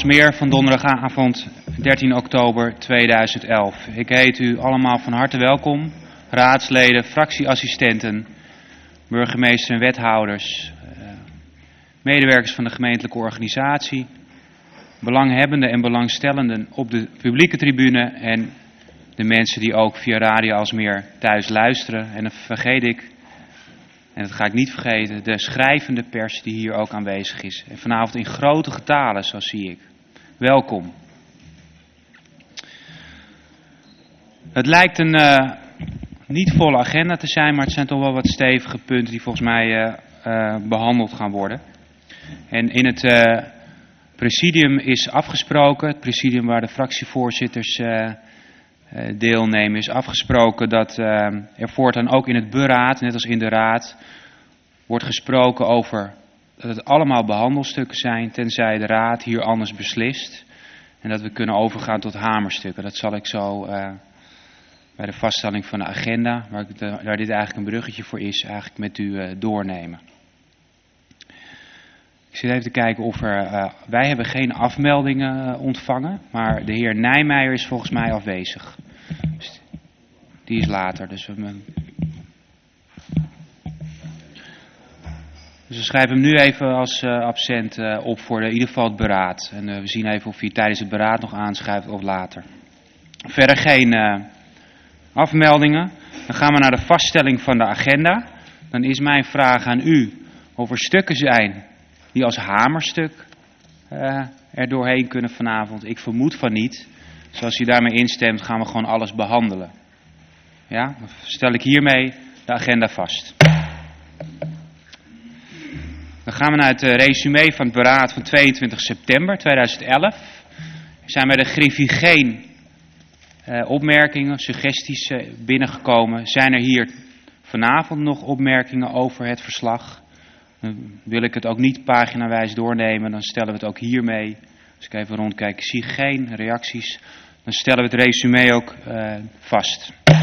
Aalsmeer van donderdagavond 13 oktober 2011. Ik heet u allemaal van harte welkom, raadsleden, fractieassistenten, burgemeester en wethouders, medewerkers van de gemeentelijke organisatie, belanghebbenden en belangstellenden op de publieke tribune en de mensen die ook via Radio Aalsmeer thuis luisteren. En dan vergeet ik, en dat ga ik niet vergeten, de schrijvende pers die hier ook aanwezig is. En vanavond in grote getalen, zo zie ik. Welkom. Het lijkt een niet volle agenda te zijn, maar het zijn toch wel wat stevige punten die volgens mij behandeld gaan worden. En in het presidium is afgesproken, het presidium waar de fractievoorzitters deelnemen, is afgesproken dat er voortaan ook in het beraad, net als in de raad, wordt gesproken over dat het allemaal behandelstukken zijn, tenzij de raad hier anders beslist. En dat we kunnen overgaan tot hamerstukken. Dat zal ik zo bij de vaststelling van de agenda, waar dit eigenlijk een bruggetje voor is, eigenlijk met u doornemen. Ik zit even te kijken of wij hebben geen afmeldingen ontvangen, maar de heer Nijmeijer is volgens mij afwezig. Dus die is later. Dus we schrijven hem nu even als absent op voor in ieder geval het beraad. En we zien even of hij tijdens het beraad nog aanschrijft of later. Verder geen afmeldingen. Dan gaan we naar de vaststelling van de agenda. Dan is mijn vraag aan u of er stukken zijn die als hamerstuk er doorheen kunnen vanavond. Ik vermoed van niet. Zoals u daarmee instemt, gaan we gewoon alles behandelen. Ja, dan stel ik hiermee de agenda vast. Dan gaan we naar het resume van het beraad van 22 september 2011. Er zijn bij de Griffie geen opmerkingen, suggesties binnengekomen. Zijn er hier vanavond nog opmerkingen over het verslag? Dan wil ik het ook niet paginawijs doornemen, dan stellen we het ook hiermee. Als ik even rondkijk, ik zie geen reacties. Dan stellen we het resume ook vast.